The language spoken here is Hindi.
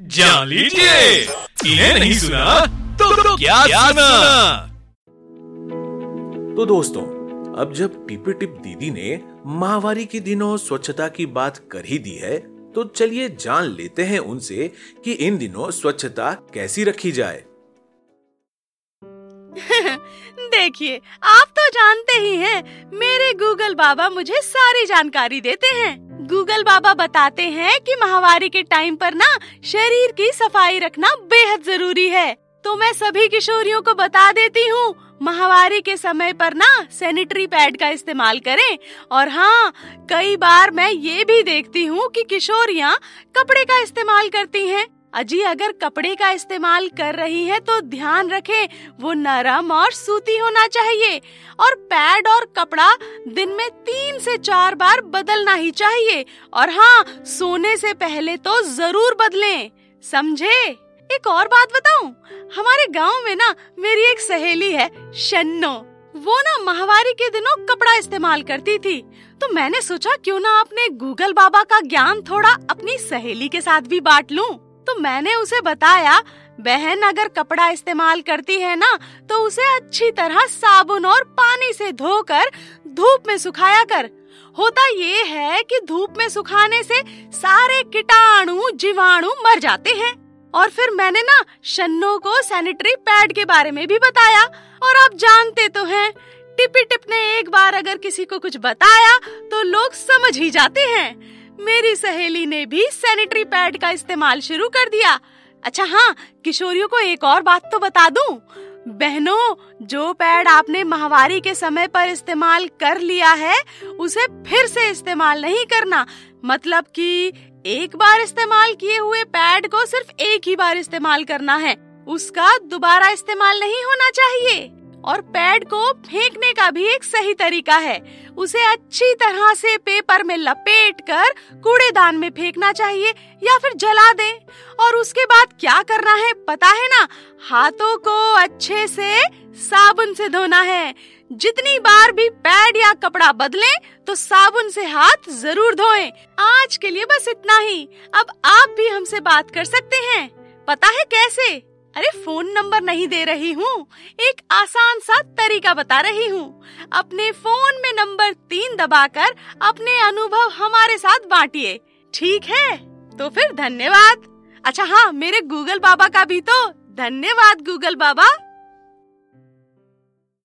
जान लीजिए। इन्हें नहीं सुना तो क्या सुना। तो दोस्तों, अब जब टिपी टिप दीदी ने माहवारी के दिनों स्वच्छता की बात कर ही दी है, तो चलिए जान लेते हैं उनसे कि इन दिनों स्वच्छता कैसी रखी जाए। देखिए, आप तो जानते ही हैं, मेरे गूगल बाबा मुझे सारी जानकारी देते हैं। गूगल बाबा बताते हैं कि माहवारी के टाइम पर ना शरीर की सफाई रखना बेहद जरूरी है। तो मैं सभी किशोरियों को बता देती हूँ, माहवारी के समय पर ना सैनिटरी पैड का इस्तेमाल करें। और हाँ, कई बार मैं ये भी देखती हूँ कि किशोरियाँ कपड़े का इस्तेमाल करती हैं। अजी, अगर कपड़े का इस्तेमाल कर रही है तो ध्यान रखें, वो नरम और सूती होना चाहिए। और पैड और कपड़ा दिन में 3 से 4 बार बदलना ही चाहिए। और हाँ, सोने से पहले तो जरूर बदलें, समझे। एक और बात बताऊं, हमारे गांव में ना मेरी एक सहेली है शन्नो। वो ना माहवारी के दिनों कपड़ा इस्तेमाल करती थी। तो मैंने सोचा क्यों ना अपने गूगल बाबा का ज्ञान थोड़ा अपनी सहेली के साथ भी बांट लूं। तो मैंने उसे बताया, बहन अगर कपड़ा इस्तेमाल करती है ना, तो उसे अच्छी तरह साबुन और पानी से धोकर धूप में सुखाया कर। होता ये है कि धूप में सुखाने से सारे कीटाणु जीवाणु मर जाते हैं। और फिर मैंने ना शन्नो को सैनिटरी पैड के बारे में भी बताया। और आप जानते तो हैं, टिपी टिप ने एक बार अगर किसी को कुछ बताया तो लोग समझ ही जाते हैं। मेरी सहेली ने भी सैनिटरी पैड का इस्तेमाल शुरू कर दिया। अच्छा हाँ, किशोरियों को एक और बात तो बता दूं, बहनों, जो पैड आपने माहवारी के समय पर इस्तेमाल कर लिया है, उसे फिर से इस्तेमाल नहीं करना। मतलब कि एक बार इस्तेमाल किए हुए पैड को सिर्फ एक ही बार इस्तेमाल करना है, उसका दोबारा इस्तेमाल नहीं होना चाहिए। और पैड को फेंकने का भी एक सही तरीका है, उसे अच्छी तरह से पेपर में लपेटकर कूड़ेदान में फेंकना चाहिए या फिर जला दें। और उसके बाद क्या करना है पता है ना, हाथों को अच्छे से साबुन से धोना है। जितनी बार भी पैड या कपड़ा बदलें तो साबुन से हाथ जरूर धोएं। आज के लिए बस इतना ही। अब आप भी हमसे बात कर सकते हैं, पता है कैसे? अरे फोन नंबर नहीं दे रही हूँ, एक आसान सा तरीका बता रही हूँ। अपने फोन में नंबर 3 दबाकर अपने अनुभव हमारे साथ बांटिए, ठीक है? तो फिर धन्यवाद। अच्छा हाँ, मेरे गूगल बाबा का भी तो धन्यवाद गूगल बाबा।